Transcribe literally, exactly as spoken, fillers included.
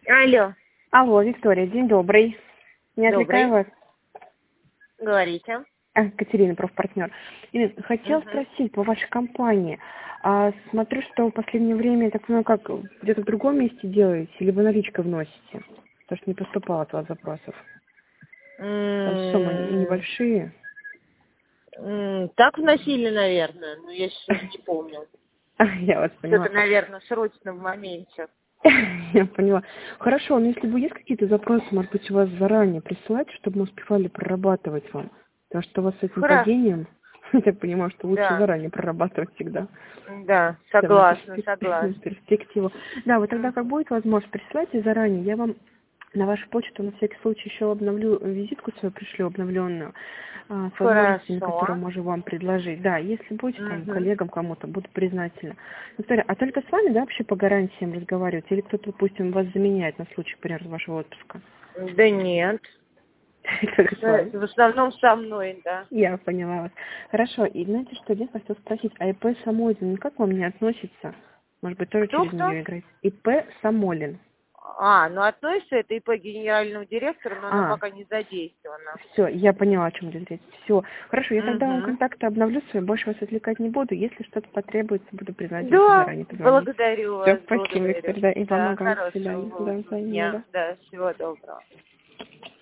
Алло. Алло, Виктория, день добрый. Не отвлекаю вас? Говорите. А, Катерина, профпартнер. И хотела Угу. спросить по вашей компании. А, смотрю, что в последнее время, я так понимаю, как где-то в другом месте делаете, или вы наличкой вносите? Потому что не поступало от вас запросов. Там суммы небольшие. Так вносили, наверное, но я сейчас уже не помню. Я вас поняла. Что-то, наверное, срочно в моменте. Я поняла. Хорошо, но если бы есть какие-то запросы, может быть, у вас заранее присылать, чтобы мы успевали прорабатывать вам. Потому что у вас с этим Хорошо. падением, я понимаю, что лучше Да. заранее прорабатывать всегда. Да, Да, согласна, перспек- согласна. перспективу. Да, вот тогда как будет возможность, присылайте заранее. Я вам на вашу почту на всякий случай еще обновлю, визитку свою пришлю обновленную, а, с возможностями, Хорошо. которые можем вам предложить. Да, если будете там Угу. коллегам кому-то, буду признательна. Виктория, а только с вами, да, вообще по гарантиям разговаривать? Или кто-то, допустим, вас заменяет на случай, например, вашего отпуска? Да нет. Только с вами. В основном со мной, да. Я поняла вас. Хорошо, и знаете, что я хотела спросить, а ИП Самолин никак к вам не относится? Может быть, тоже через Кто-кто? нее играть? ИП Самолин. А, ну относится это ИП генерального директора, но она А, пока не задействована. все, я поняла, о чем идет речь. Все. Хорошо, я тогда вам Угу. контакты обновлю свои, больше вас отвлекать не буду. Если что-то потребуется, буду признательна, если Да, заранее позвоните. благодарю Все, вас, спасибо, благодарю. Виктория, да, и вам Да, огромное. До свидания. хорошего Да, вам взаимно, дня. да. Да, всего доброго.